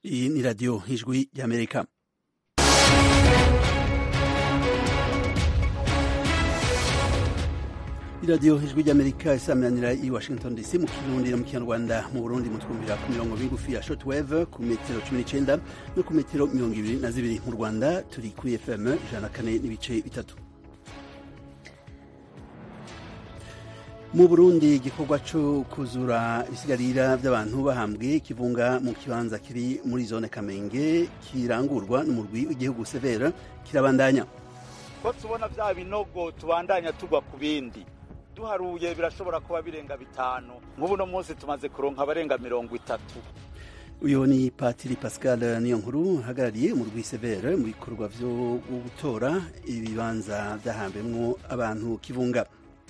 Iyi ni radiyo ijwi ry'Amerika. iradiyo ijwi ry'Amerika isaminanira i Washington DC mu Kirundi no mu Kinyarwanda. Mu Burundi mutwumvira ku mirongo migufi ya shortwave ku metero 19 no ku metero 22. Mu Rwanda turi kuri FM 104.3. Mu Burundi igikorwa cyo kuzura ibisigarira by'abantu bahambwe kivunga mu kibanza kiri muri zone Kamenge kirangurwa n'umurwi w'igihugu Severa kirabandanya. Ko tubona bya binogo tubandanya tugwa ku bindi duharuye birashobora kuba birenga 5 nk'ubu no munsi tumaze kuronka abarenga 30. Uyo ni Patiri Pascal Niyonkuru hagarariye umurwi Severa mu bikorwa byo gutora ibibanza byahambemwo abantu kivunga.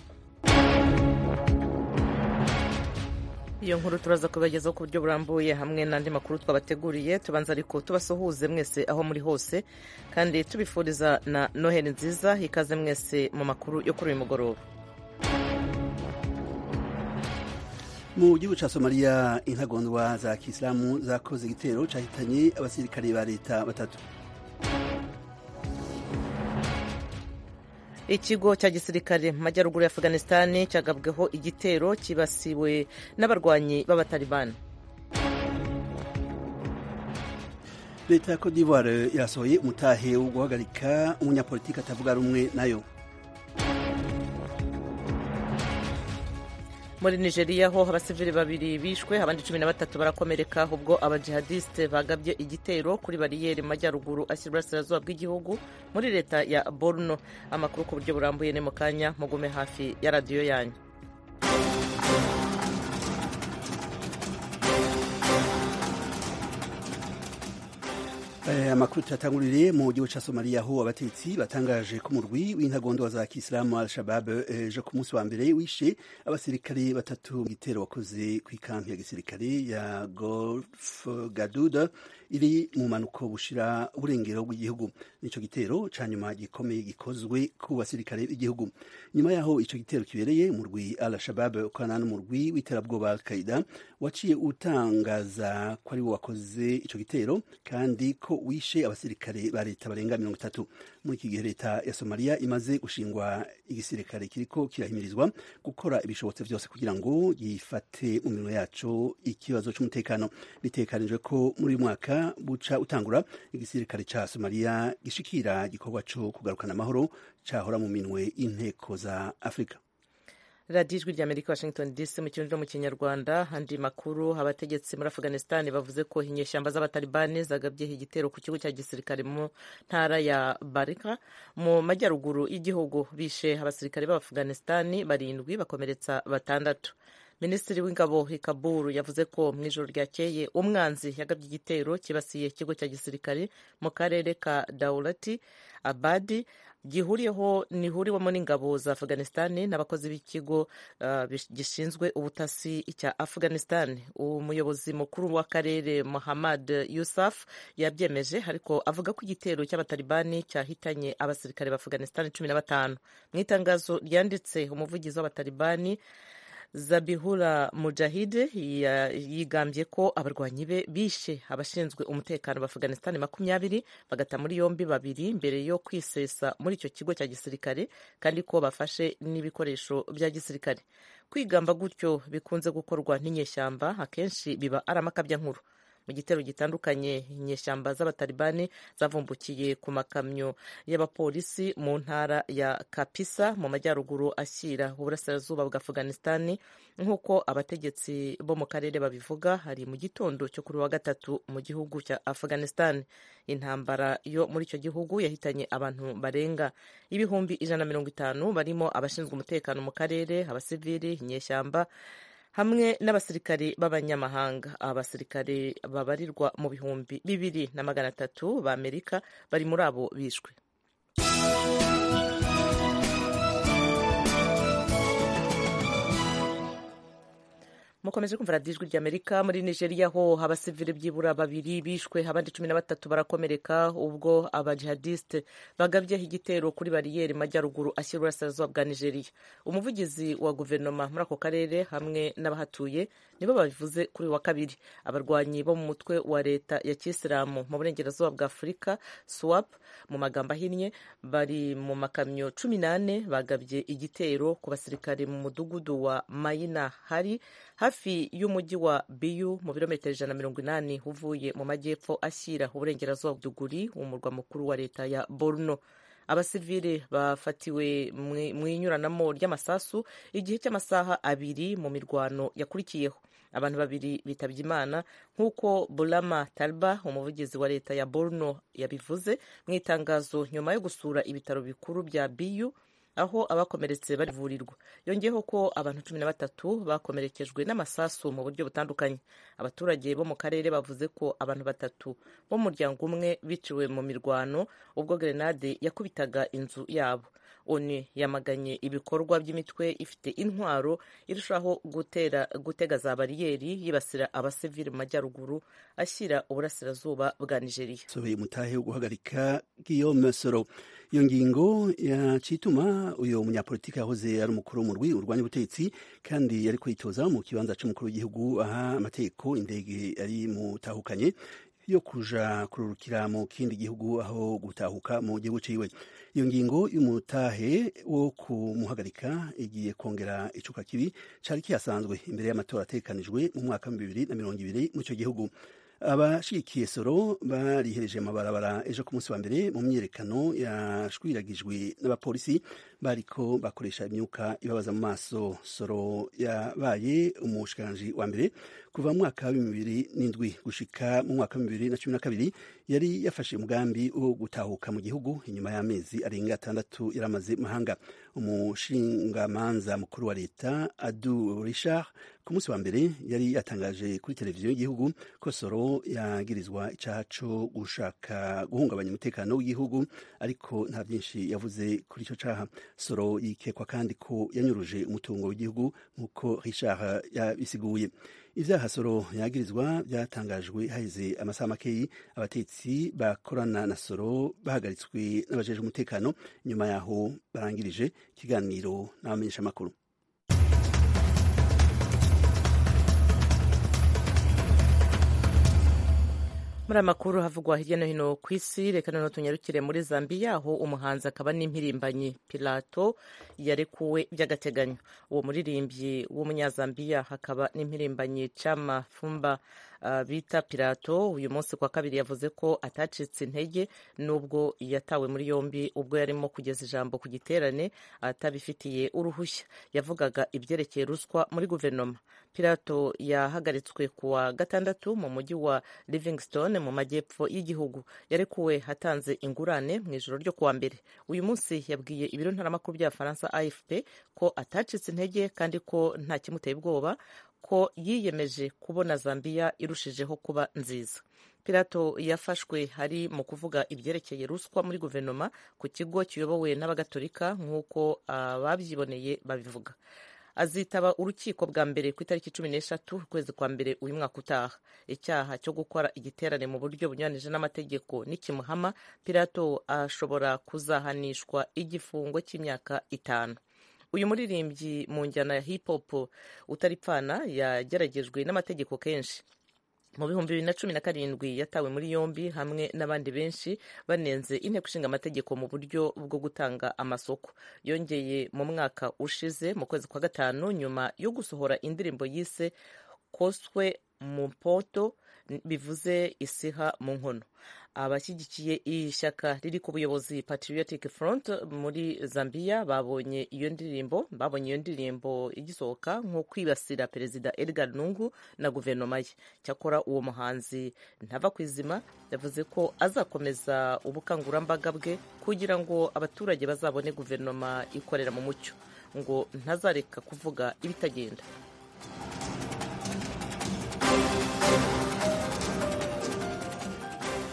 Iyo nkuru turaza kubagezaho ku buryo burambuye hamwe n'andi makuru twabateguriye. Tubanza ariko tubasuhuze mwese aho muri hose kandi tubifuriza na Noheli nziza. Ikaze mwese mu makuru yo kuri uyu mugoroba. Mu gihugu ca Somalia intagondwa za Kisilamu zakoze igitero cahitanye abasirikare ba leta 3. Ikigo cya gisirikare mu majyaruguru ya Afghanistan cyagabweho igitero kibasiwe n'abarwanyi b'abatalibani. Leta ya Cote d'Ivoire yasohoye umutahe wo guhagarika umunyapolitiki atavuga rumwe nayo. Muri Nigeria ho abasivili 2 bishwe abandi 13 barakomereka ubwo abajihadiste bagabye igitero kuri bariyeri mu majyaruguru ashyira uburasirazuba bw'igihugu muri leta ya Borno. Amakuru ku buryo burambuye ne mu kanya mugume hafi ya radiyo yanyu. Amakuru tutatanguririye mu gihugu ca Somalia aho abatetsi batangaje ko umurwi w'intagondwa za Kisilamu Al-Shabaab ejo ku munsi wa mbere wishe abasirikare 3 mu gitero wakoze ku ikampi ya gisirikare ya Golf Gaduda iri mu manuko bushira uburengero bw'igihugu. Nico gitero canyuma gikomeye gikozwe ku basirikare b'igihugu. Nyuma yaho ico gitero kibereye umurwi Al-Shabaab ukana n'umurwi w'iterabwoba Al-Qaeda waciye utangaza ko ari wo wakoze ico gitero kandi ko wishe abasirikare ba leta barenga 30. Muri iki gihe leta ya Somalia imaze gushingwa igisirikare kiriko kirahimirizwa gukora ibishobotse byose kugira ngo yifate mu minwe yaco ikibazo cy'umutekano. Bitekanijwe ko muri uyu mwaka buca utangura igisirikare ca Somalia gishikira gikorwa cyo kugarukana amahoro cahora mu minwe inteko za Afrika. Radiyo ijwi ry'Amerika Washington DC mu Kirundi no mu Kinyarwanda. Andi makuru, abategetsi muri Afghanistan bavuze ko inyeshyamba z'abatalibani zagabye igitero ku kigo cya gisirikare mu ntara ya Barika mu majyaruguru y'igihugu bishe abasirikare b'Afghanistan 7 bakomeretsa 6. Minisitiri w'ingabo i Kabul yavuze ko mu ijoro ryakeye umwanzi yagabye igitero kibasiye ikigo cya gisirikare mu karere ka Daulati Abadi gihuriwemo n'ingabo za Afghanistan n'abakozi b'ikigo gishinzwe ubutasi cya Afghanistan. Umuyobozi mukuru w'akarere Muhammad Yusuf yabyemeje ariko avuga ko igitero cy'abatalibani cyahitanye abasirikare ba Afghanistan 15. Mu itangazo ryanditse umuvugizi w'abatalibani Zabihullah Mujahid yigambye ko abarwanyi be bishe abashinzwe umutekano ba Afghanistan 20 bagata muri yombi 2 mbere yo kwisesa muri icyo kigo cya gisirikare kandi ko bafashe n'ibikoresho bya gisirikare. Kwigamba gutyo bikunze gukorwa n'inyeshyamba akenshi biba ari amakabya nkuru. Mu gitero gitandukanye inyeshyamba z'abatalibani zavumbukiye ku makamyo y'abapolisi mu ntara ya Kapisa mu majyaruguru ashyira uburasirazuba bwa Afghanistan nk'uko abategetsi bo mu karere babivuga. Hari mu gitondo cyo kuri wa 3 mu gihugu cya Afghanistan. Intambara yo muri icyo gihugu yahitanye abantu barenga 150,000 barimo abashinzwe umutekano mu karere, abasivili, inyeshyamba hamwe n'abasirikare b'abanyamahanga. Abasirikare babarirwa mu 2,300 b'Amerika bari muri abo bishwe. mukomeje kumva radiyo ijwi ry'amerika. Muri nigeria ho abasivili byibura 2 bishwe abandi 13 barakomereka ubwo abajihadiste bagabyeho igitero kuri bariyeri majyaruguru ashyira uburasirazuba bwa nigeria. Umuvugizi wa guverinoma muri ako karere hamwe n'abahatuye nibo babivuze kuri wa kabiri. Abarwanyi bo mu mutwe wa leta ya kisilamu mu burengerazuba bwa afurika swap mu magambo ahinnye bari mu makamyo 18 bagabye igitero ku basirikare mu mudugudu wa mayina hari hafi y'umujyi wa biyu mu birometero 180 uvuye mu majyepfo ashyira uburengerazuba bw'uguri umurwa mukuru wa leta ya Borno. Abasivile bafatiwe mu inyuranamo ry'amasasu igihe cy'amasaha 2 mu mirwano yakurikiyeho. Abantu 2 bitabye Imana nk'uko Bulama Talba umuvugizi wa leta ya Borno yabivuze mu itangazo nyuma yo gusura ibitaro bikuru bya Biyu aho abakomeretse barivurirwa. Yongeyeho ko abantu 13 bakomerekejwe n'amasasu mu buryo butandukanye. Abaturage bo mu karere bavuze ko abantu 3 bo mu muryango umwe biciwe mu mirwano ubwo grenade yakubitaga inzu yabo. ONU yamaganye ibikorwa by'imitwe ifite intwaro irushaho gutega za bariyeri yibasira abasivili mu majyaruguru ashyira uburasirazuba bwa Nigeria. Sobe mutahe wo guhagarika Guillaume Soro. Iyo ngingo yacituma uyo munyapolitiki yahoze ari umukuru w'umurwi urwanya ubutegetsi kandi yari kwitoza mu kibanza cy'umukuru w'igihugu aha amategeko indege yari mutahukanye yo kuja kururukira mu kindi gihugu aho gutahuka mu gihugu ciwe. Iyo ngingo y'umutahe wo kumuhagarika igiye kongera icuka kibi cari kihasanzwe imbere y'amatora atekanijwe mu mwaka wa 2020 mu cyo gihugu. Abashikiye Soro barihereje amabarabara ejo ku munsi wa mbere mu myerekano yashwiragijwe n'abapolisi bariko bakoresha imyuka ibabaza mu maso. Soro yabaye umushikiranganji wa mbere kuva mu mwaka wa 2007 gushika mu mwaka wa 2012 yari yafashe umugambi wo gutahuka mu gihugu inyuma y'amezi arenga 6 yaramaze mahanga. Umushingamanza mukuru wa leta Adu Richard ku munsi wa mbere yari yatangaje kuri televiziyo y'igihugu ko Soro yagirizwa icaha co gushaka guhungabanya umutekano w'igihugu ariko nta byinshi yavuze kuri ico caha. Soro yikekwa kandi ko yanyuruje umutungo w'igihugu nk'uko Richard yabisiguye. Ivyaha Soro yagirizwa byatangajwe haheze amasaha makeyi. Abatetsi bakorana na Soro bahagaritswe n'abajeje umutekano nyuma yaho barangirije ikiganiro n'abamenyesha makuru. Muri amakuru havugwa hirya no hino ku isi, reka noneho tunyarukire muri Zambia aho umuhanzi akaba n'impirimbanyi Pilato yarekuwe by'agateganyo. Uwo muririmbyi w'umunyazambiya hakaba n'impirimbanyi Chama Fumba bita Pilato uyu munsi kwa kabiri yavuze ko atacitse intege nubwo yatawe muri yombi ubwo yarimo kugeza ijambo ku giterane atabifitiye uruhushya. Yavugaga ibyerekeye ruswa muri guverinoma. Pilato yahagaritswe kuwa gatandatu mu mujyi wa Livingstone mu majyepfo y'igihugu. Yarekuwe hatanze ingurane mu ijoro ryo kuwa mbere. Uyu munsi yabwiye ibiro ntaramakuru bya Faransa AFP ko atacitse intege kandi ko nta kimuteye ubwoba, ko yiyemeje kubona Zambia irushijeho kuba nziza. Pilato yafashwe hari mu kuvuga ibyerekeye ruswa muri guverinoma ku kigo kiyobowe n'abagatolika nk'uko ababyiboneye babivuga. Azitaba urukiko bwa mbere ku itariki 16 ukwezi kwa mbere uyu mwaka utaha. Icyaha cyo gukora igiterane mu buryo bunyuranije n'amategeko nikimuhama, Pilato ashobora kuzahanishwa igifungo cy'imyaka 5. Uyu muririmbyi mu njyana ya hip hop utaripfana yageragejwe n'amategeko kenshi. Mu 2017 yatawe muri yombi hamwe n'abandi benshi banenze inteko ishinga amategeko mu buryo bwo gutanga amasoko. Yongeye mu mwaka ushize mu kwezi kwa gatanu nyuma yo gusohora indirimbo yise Koswe mu Poto, bivuze isiha mu nkono. Abashyigikiye ishyaka riri ku buyobozi Patriotic Front muri Zambia babonye iyo ndirimbo igisohoka nko kwibasira Perezida Edgar Lungu na guverinoma ye. Cyakora uwo muhanzi ntava kwizima yavuze ko azakomeza ubukangurambaga bwe kugira ngo abaturage bazabone guverinoma ikorera mu mucyo, ngo ntazareka kuvuga ibitagenda.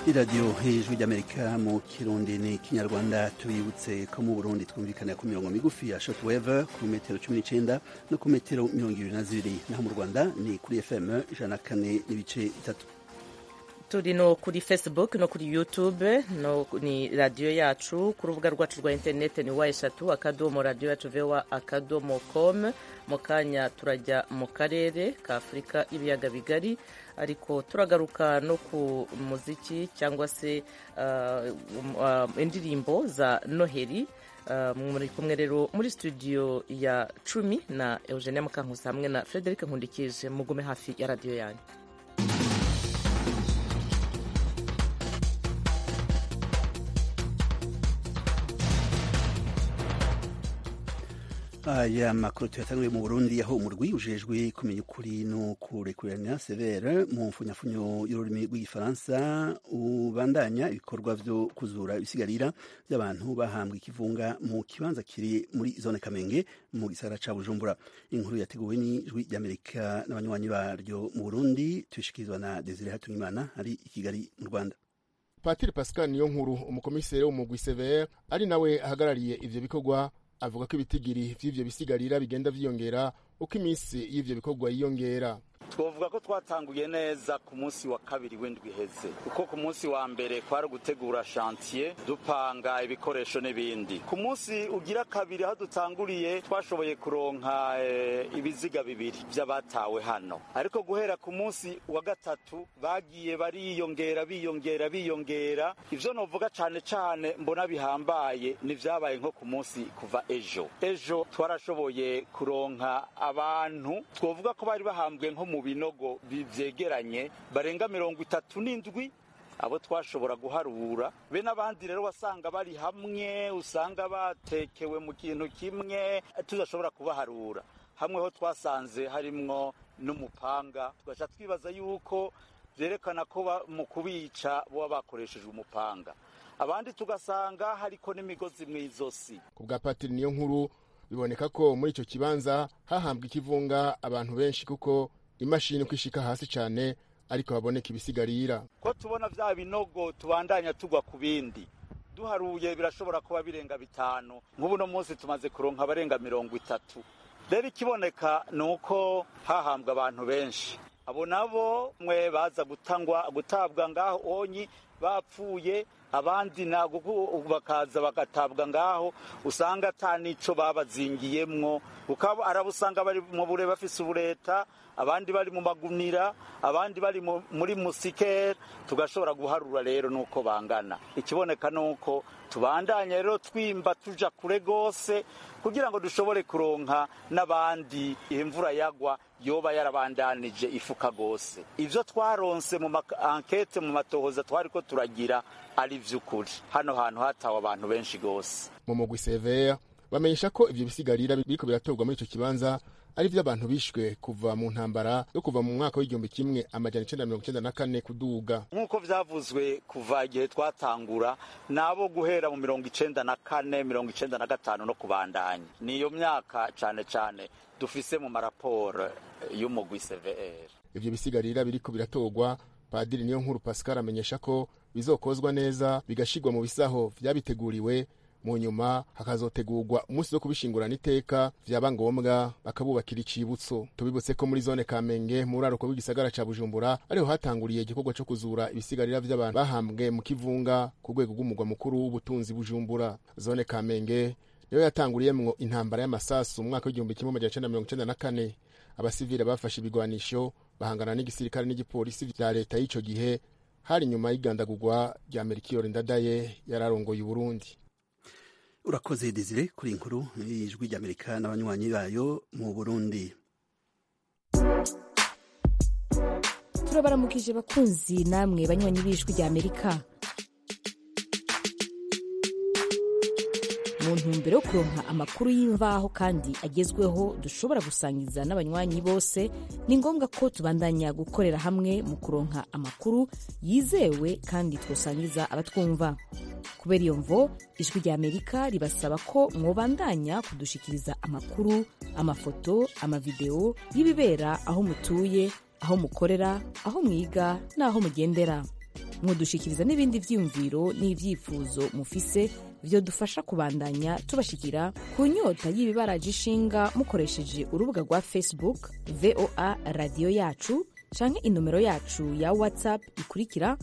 iradiyo hejuru ry'amerika mu kirundi ni kinyarwanda. tubibutse ko mu burundi twumvikanira ku mirongo migufi ya shortwave ku metero 19 no ku metero 22, naho mu rwanda ni kuri fm 104.3. turi no kuri facebook no kuri youtube no ni radiyo yacu. ku rubuga rwacu rwa interineti ni wa3 radiyo yacu voa.com. mu kanya turajya mu karere ka afurika ibiyaga bigari, ariko turagaruka no ku muziki cyangwa se indirimbo za noheli. muri kumwe rero muri studio ya 10 na Eugenia Mukankusi hamwe na Frederic Nkundikije. mugume hafi ya radiyo yanyu. aya makuru tuyatanguriye mu Burundi, aho umurwi ujejwe kumenya ukuri no kurekurana severe mu mfunyafunyo y'ururimi rw'igifaransa ubandanya ibikorwa vyo kuzura ibisigarira by'abantu bahambwe ikivunga mu kibanza kiri muri zone Kamenge mu gisagara ca Bujumbura. inkuru yateguwe n'ijwi ry'Amerika n'abanywanyi baryo mu Burundi, tuyishikirizwa na Desire Hatungimana ari i Kigali mu Rwanda. Patiri Pascal Niyonkuru, umukomiseri w'umugwi severe ari nawe ahagarariye ivyo bikorwa, avuga ko ibitigiri vy'ivyo bisigarira bigenda vyiyongera uko iminsi y'ivyo bikorwa yiyongera. twovuga ko twatanguye neza ku munsi wa kabiri w'indwi iheze, kuko ku munsi wa mbere kwari gutegura chantier dupanga ibikoresho n'ibindi. ku munsi ugira kabiri aho dutanguriye twashoboye kuronka ibiziga bibiri vy'abatawe hano, ariko guhera ku munsi wa gatatu bagiye biyongera. ivyo novuga cane cane mbona bihambaye ni vyabaye nko ku munsi kuva ejo twarashoboye kuronka abantu twovuga ko bari bahambwe nko mu binogo bivyegeranye barenga 37, abo twashobora guharura. be n'abandi rero wasanga bari hamwe, usanga batekewe mu kintu kimwe tudashobora kubaharura. hamwe ho twasanze harimwo n'umupanga, tugaca twibaza yuko vyerekana ko mu kubica boba bakoreshejwe umupanga. abandi tugasanga hariko n'imigozi mw'izosi. ku bwa Patiri Niyonkuru biboneka ko muri ico kibanza hahambwe ikivunga abantu benshi, kuko imashini uko ishika hasi cane ariko haboneka ibisigarira. ko tubona vya binogo tubandanya tugwa ku bindi, duharuye birashobora kuba birenga 5. nk'ubu no munsi tumaze kuronka abarenga 30. rero ikiboneka ni uko hahambwa abantu benshi. abo nabo mwe baza gutabwa ngaho onyi bapfuye, abandi nago bakaza bagatabwa ngaho, usanga atanico babazingiyemwo, ukaba arabusanga bari mu bure bafise ubureta, abandi bari mu magunira, abandi bari muri musikere. tugashobora guharura rero nuko bangana. ikiboneka nuko tubandanya rero twimba tuja kure gose kugira ngo dushobore kuronka n'abandi imvura yagwa yoba yarabandanije ifuka gose. ivyo twaronse mu ankete mu matohoza twariko turagira ari vy'ukuri. hano hantu hatawe abantu benshi gose. mu mugwi severe bamenyesha ko ivyo bisigarira biriko biratorwa muri ico kibanza ari vy'abantu bishwe kuva mu ntambara yo kuva mu mwaka w'1994 kuduga. nk'uko vyavuzwe kuva igihe twatangura, nabo guhera mu 1994 1995 no kubandanya. niyo myaka cane cane dufise mu maraporo y'umugwi CVR. ivyo bisigarira biriko biratorwa, Padiri Niyonkuru Pascal amenyesha ko bizokozwa neza bigashigwa mu bisaho vyabiteguriwe, mu nyuma hakazotegurwa umunsi wo kubishingurana iteka, vyaba ngombwa bakabubakira icibutso. tubibutse ko muri zone Kamenge mu raro w'igisagara ca Bujumbura ariho hatanguriye igikorwa co kuzura ibisigarira vy'abantu bahambwe mu kivunga ku rwego rw'umugwa mukuru w'ubutunzi Bujumbura. zone Kamenge niyo yatanguriyemwo intambara y'amasasu mu mwaka w'1994. abasivile bafashe ibigwanisho bahangana n'igisirikare n'igipolisi vya leta y'ico gihe, hari nyuma y'igandagurwa rya Melchior Ndadaye yararongoye Burundi. urakoze Desire kuri inkuru y'ijwi ry'Amerika n'abanywanyi bayo mu Burundi. turabaramukije bakunzi namwe banywanyi b'ijwi ry'Amerika. mu ntumbero yo kuronka amakuru y'imvaho kandi agezweho dushobora gusangiza n'abanywanyi bose, ni ngombwa ko tubandanya gukorera hamwe mu kuronka amakuru yizewe kandi twosangiza abatwumva. kubera iyo mvo ijwi ry'Amerika ribasaba ko mwobandanya kudushikiriza amakuru, amafoto, amavideo y'ibibera aho mutuye, aho mukorera, aho mwiga n'aho mugendera. mwodushikiriza n'ibindi vyiyumviro n'ivyifuzo mufise vyodufasha kubandanya tubashikira ku nyota y'ibibaraje ishinga mukoresheje urubuga rwa Facebook VOA radio yacu canke inomero yacu ya WhatsApp ikurikira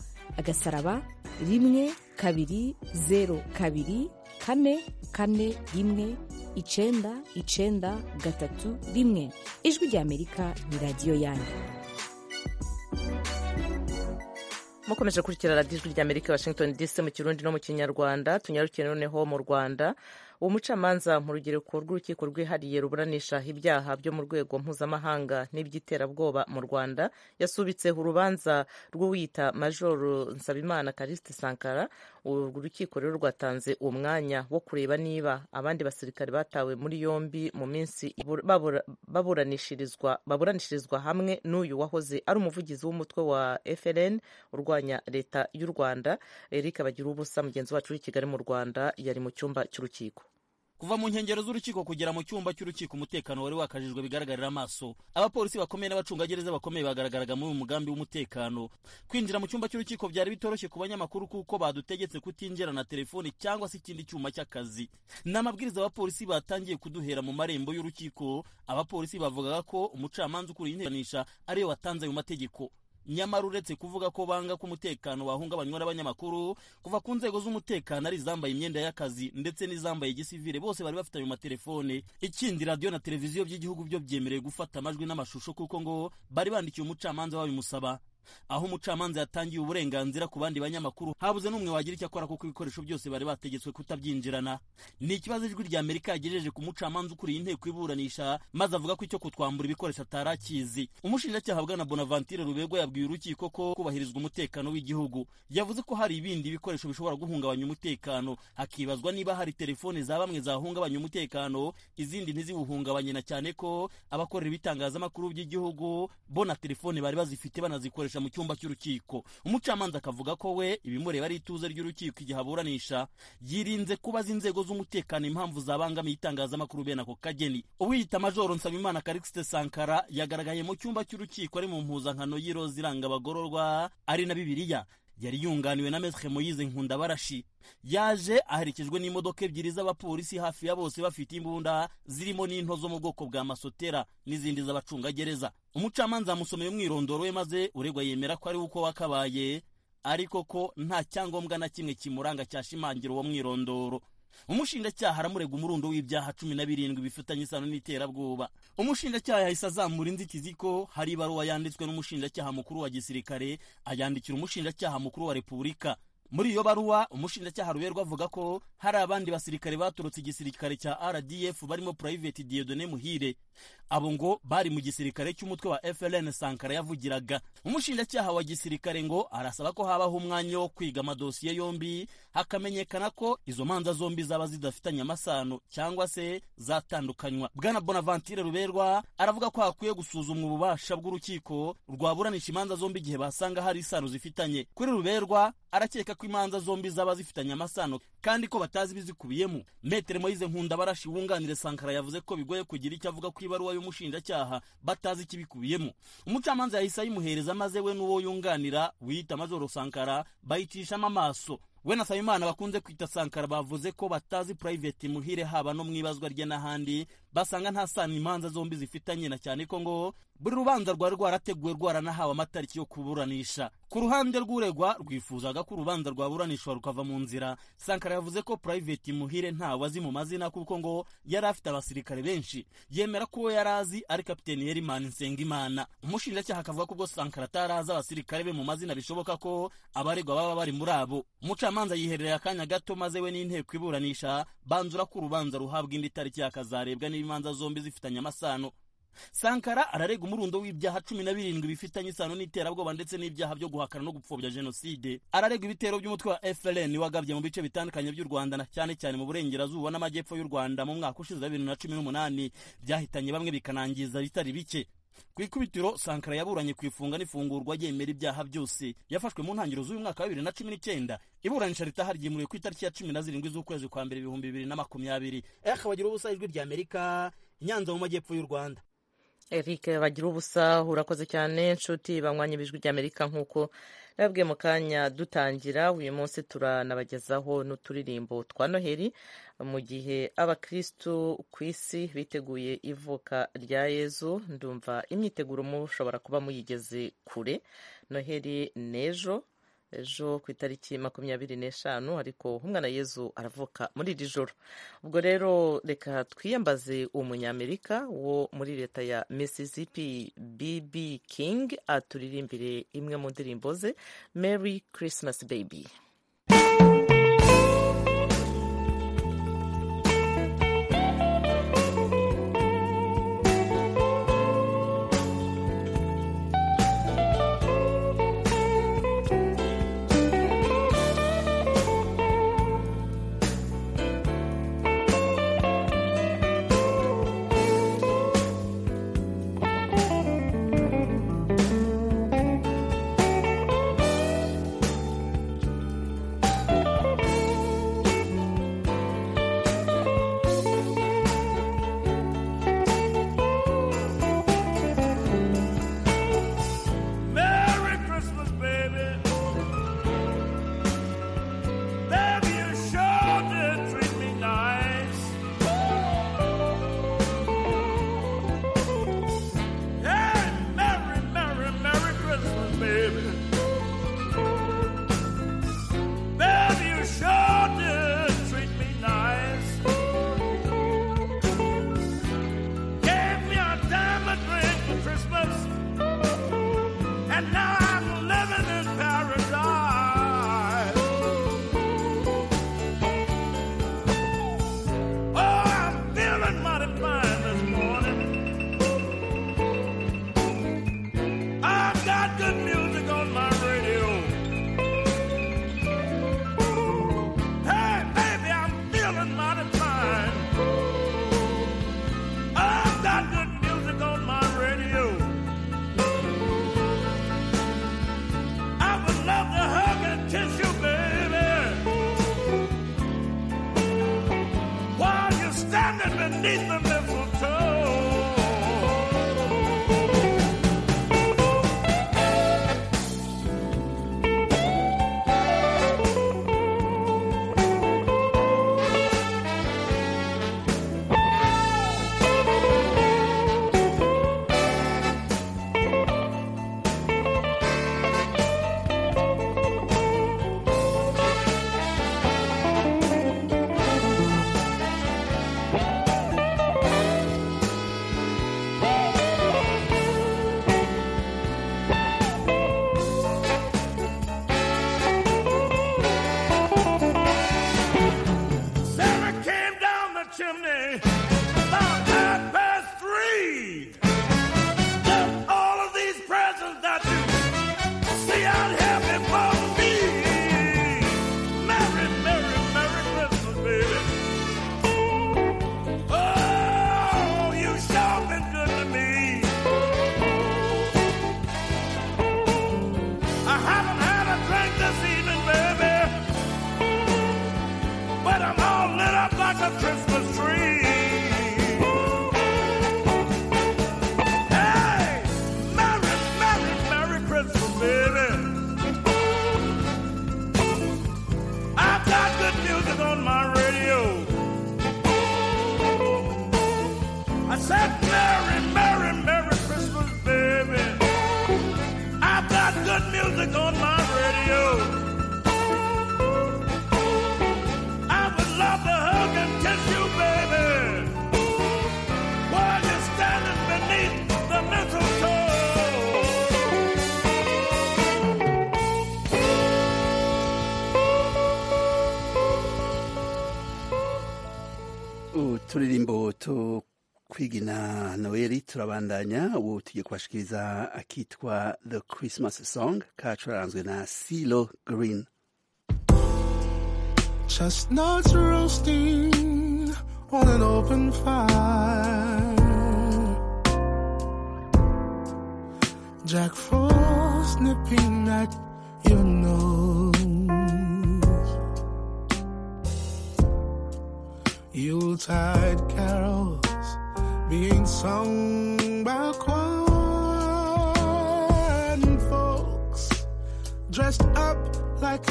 *1kabiri 02 ijwi rya Amerika ni radio yanyu. mukomeje kurikira radiyo ijwi rya Amerika Washington DC mu Kirundi no mu Kinyarwanda. Tunyarukire noneho mu Rwanda. uwo mucamanza mu rugereko rw'urukiko rwihariye ruburanisha ibyaha byo mu rwego mpuzamahanga n'iby'iterabwoba mu Rwanda yasubitse urubanza rw'uwita Majoro Nsabimana Callixte Sankara. urwo rukiko rero rwatanze umwanya wo kureba niba abandi basirikare batawe muri yombi mu minsi baburanishirizwa hamwe n'uyu wahoze ari umuvugizi w'umutwe wa FLN urwanya leta y'u Rwanda. Eric Bagiruwubusa mugenzi wacu w'i Kigali mu Rwanda yari mu cyumba cy'urukiko. Kuva mu nkengero z'urukiko kugera mu cyumba cy'urukiko umutekano wari wakajijwe bigaragarira amaso. Abapolisi bakomeye n'abacungagereza bakomeye bagaragaraga muri uyu mugambi w'umutekano. Kwinjira mu cyumba cy'urukiko byari bitoroshye ku banyamakuru kuko badutegetse kutinjira na telefoni cyangwa se ikindi cyuma cy'akazi. N'amabwiriza abapolisi batangiye kuduhera mu marembo y'urukiko. Abapolisi bavugaga ko umucamanza ukuriye interanisha ariyo watanze ayo mategeko. Nyamara uretse kuvuga ko banga ko umutekano wahungabanywa n'abanyamakuru, kuva ku nzego z'umutekano ari zambaye imyenda y'akazi ndetse n'izambaye gisivile bose bari bafite ayo matelefone. Ikindi radio na televiziyo by'igihugu byo byemerewe gufata amajwi n'amashusho kuko ngo bari bandikiye umucamanza babimusaba. Aho umucamanza yatangiye uburenganzira ku bandi banyamakuru habuze n'umwe wagira icyo akora kuko ibikoresho byose bari bategetswe kutabyinjirana. Ni ikibazo ijwi rya Amerika yagejeje ku mucamanza ukuriye inteko iburanisha, maze avuga ko icyo kutwambura ibikoresho atarakizi. Umushinjacyaha Bwana Bonaventure Rubego yabwiye urukiko ko kubahirizwa umutekano w'igihugu. Yavuze ko hari ibindi bikoresho bishobora guhungabanya umutekano, hakibazwa niba hari telefone za bamwe zahungabanya umutekano izindi ntiziwuhungabanye, na cyane ko abakorera ibitangazamakuru by'igihugu bona telefone bari bazifite banazikoresha mu cyumba cy'urukiko. Umucamanza akavuga ko we ibimureba ari ituze ry'urukiko igihe aburanisha, yirinze kubaza inzego z'umutekano impamvu zabangamiye itangazamakuru bene ako kageni. Uwiyita Majoro Nsabimana Callixte Sankara yagaragaye mu cyumba cy'urukiko ari mu mpuzankano y'iroza iranga abagororwa ari na Bibiliya. Yari yunganiwe na Maître Moise Nkundabarashi. Yaje aherekejwe n'imodoka ebyiri z'abapolisi hafi ya bose bafite imbunda zirimo n'into zo mu bwoko bwa masotera n'izindi z'abacungagereza. Umucamanza amusomeye umwirondoro we maze uregwa yemera ko ari uko wakabaye, ariko ko nta cyangombwa na kimwe kimuranga cyashimangira uwo mwirondoro. Umushinjacyaha aramurega umurundo w'ibyaha 17 bifitanye isano n'iterabwoba. Umushinjacyaha yahise azamura inzitizi ko hari ibaruwa yanditswe n'umushinjacyaha mukuru wa gisirikare ayandikira umushinjacyaha mukuru wa Repubulika. Muri iyo baruwa umushinjacyaha Ruberwa avuga ko hari abandi basirikare baturutse igisirikare cya RDF barimo Private Dieudonné Muhire. Abo ngo bari mu gisirikare cy'umutwe wa FLN Sankara yavugiraga. Umushinjacyaha wa gisirikare ngo arasaba ko habaho umwanya wo kwiga amadosiye yombi, hakamenyekana ko izo manza zombi zaba zidafitanye amasano cyangwa se zatandukanywa. Bwana Bonaventure Ruberwa aravuga ko hakwiye gusuzumwa ububasha bw'urukiko rwaburanisha imanza zombi igihe basanga hari isano zifitanye. Kuri Ruberwa arakeka ko imanza zombi zaba zifitanye amasano kandi ko batazi bizikubiyemo. Maître Moise Nkundabarashi wunganire Sankara yavuze ko bigoye kugira icyo avuga ku ibaruwa y'umushinjacyaha batazi ikibikubiyemo. Umucamanza yahise ayimuhereza maze we n'uwo yunganira wiyita Majoro Sankara bayicishamo amaso. We na Nsabimana bakunze kwita Sankara bavuze ko batazi Private Muhire haba no mwibazwa rye n'ahandi, basanga nta sano imanza zombi zifitanye, na cyane ko ngo buri rubanza rwari rwarateguwe rwaranahawe amatariki yo kuburanisha. Ku ruhande rw'uregwa rwifuzaga ko urubanza rwaburanishwa rukava mu nzira. Sankara yavuze ko Private Muhire ntawe azi mu mazina kuko ngo yari afite abasirikare benshi. Yemera ko yari azi ari Kapiteni Yerimani Nsengimana. Umushinjacyaha akavuga ko ubwo Sankara atarazi abasirikare be mu mazina bishoboka ko abaregwa baba bari muri abo. Umucamanza yiherereye akanya gato maze we n'inteko iburanisha banzura ko urubanza ruhabwa indi tariki yakazarebwa n'imanza zombi zifitanye amasano. Sankara ararega umurundo w'ibyaha 17 bifitanye isano n'iterabwoba ndetse n'ibyaha byo guhakana no gupfobya jenoside. Ararega ibitero by'umutwe wa FLN wagabye mu bice bitandukanye by'u Rwanda na cyane cyane mu burengerazuba n'amajyepfo y'u Rwanda mu mwaka ushize 2018 byahitanye bamwe bikanangiza bitari bike. Ku ikubitiro Sankara yaburanye kwifunga n'ifungurwa yemera ibyaha byose. Yafashwe mu ntangiriro z'uyu mwaka wa 2019. Iburanisha ritaha ryimuriwe ku itariki ya 17 z'ukwezi kwa mbere 2020. Bagira ubusa ijwi rya Amerika Nyanza mu majyepfo y'u Rwanda. Eric bagira ubusa urakoze cyane inshuti banywanye bijwi ry'Amerika nk'uko nababwiye mu kanya dutangira uyu munsi turanabagezaho n'uturirimbo twa Noheli mu gihe abakristu ku isi biteguye ivuka rya Yezu. Ndumva imyiteguro mushobora kuba muyigeze kure. Noheli n'ejo ku itariki 25, ariko umwana Yezu aravuka muri iri joro. Ubwo rero reka twiyambaze umunyamerika wo muri leta ya Mississippi, B.B. King, aturirimbire imwe mu ndirimbo ze, Merry Christmas Baby. Turirimbo to kwigina Noeli turabandanya. Ubu tugiye kubashikiriza akitwa The Christmas Song kacuraranzwe na CeeLo Green. Chestnuts roasting on an open fire, Jack Frost nipping at your nose, Yuletide carols being sung by dressed up like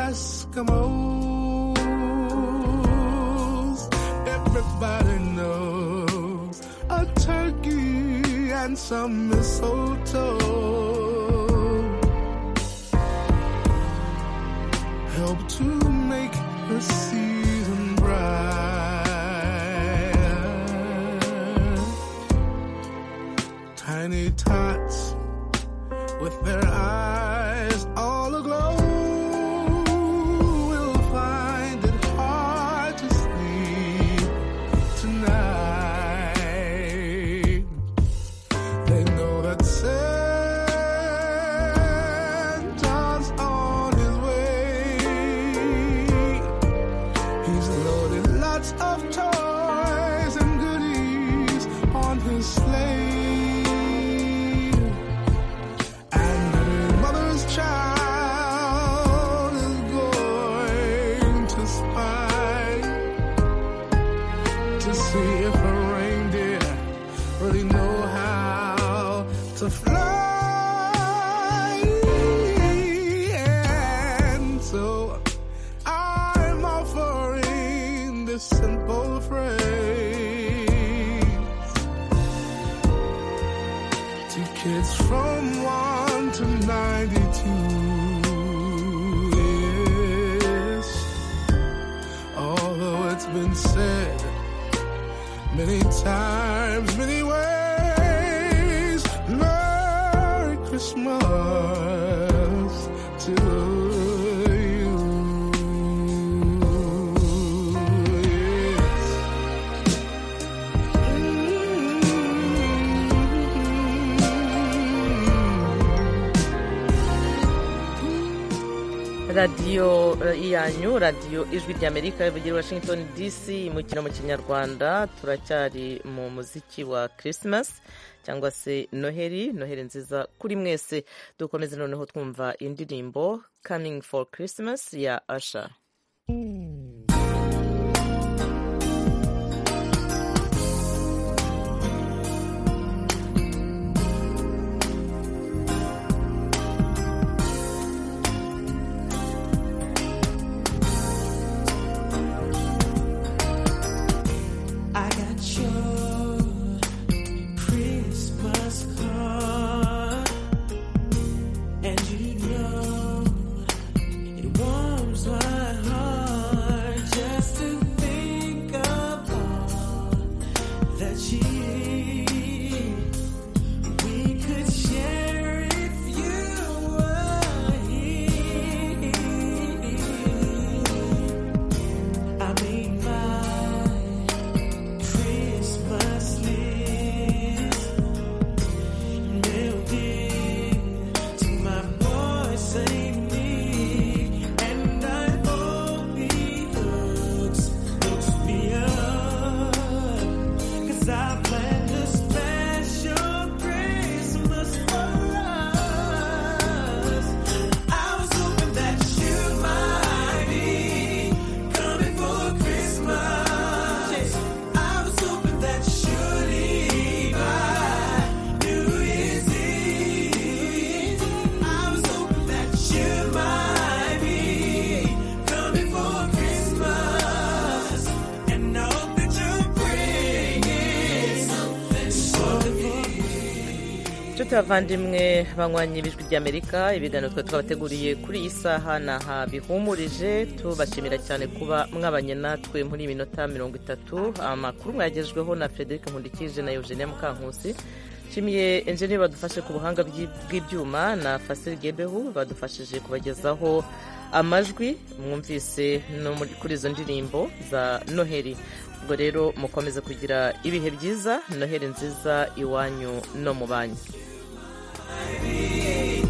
Eskimos. Everybody knows a turkey and some mistletoe help to make the season bright. Tiny tots with their eyes all aglow will find it hard to sleep tonight. They know that Santa's on his way. He's loaded lots of toys and goodies on his sleigh. To fly, and so I'm offering this simple phrase to kids from 1 to 92. Yes, although it's been said many times, many ways, Merry Christmas to you. Yes. radiyo yanyu radiyo ijwi ry'amerika ivugira Washington DC imukino mu kinyarwanda. Turacyari mu muziki wa Christmas cyangwa se noheri nziza kuri mwese. Dukomeze noneho twumva indirimbo Coming for Christmas ya Usher. Abavandimwe banywanyi b'ijwi ry'Amerika, ibiganiro twe twabateguriye kuri iyi saha naha bihumurije. Tubashimira cyane kuba mwabanye natwe muri iminota 30. Amakuru mwagejweho na Frederic Nkundikije na Eugenia Mukankusi. Nshimiye engineer badufashe ku buhanga bw'ibyuma na Fasil Gebehu badufashije kubagezaho amajwi mwumvise no kuri izo ndirimbo za Noheri. Ubwo rero mukomeze kugira ibihe byiza, Noheri nziza iwanyu no mu banyu.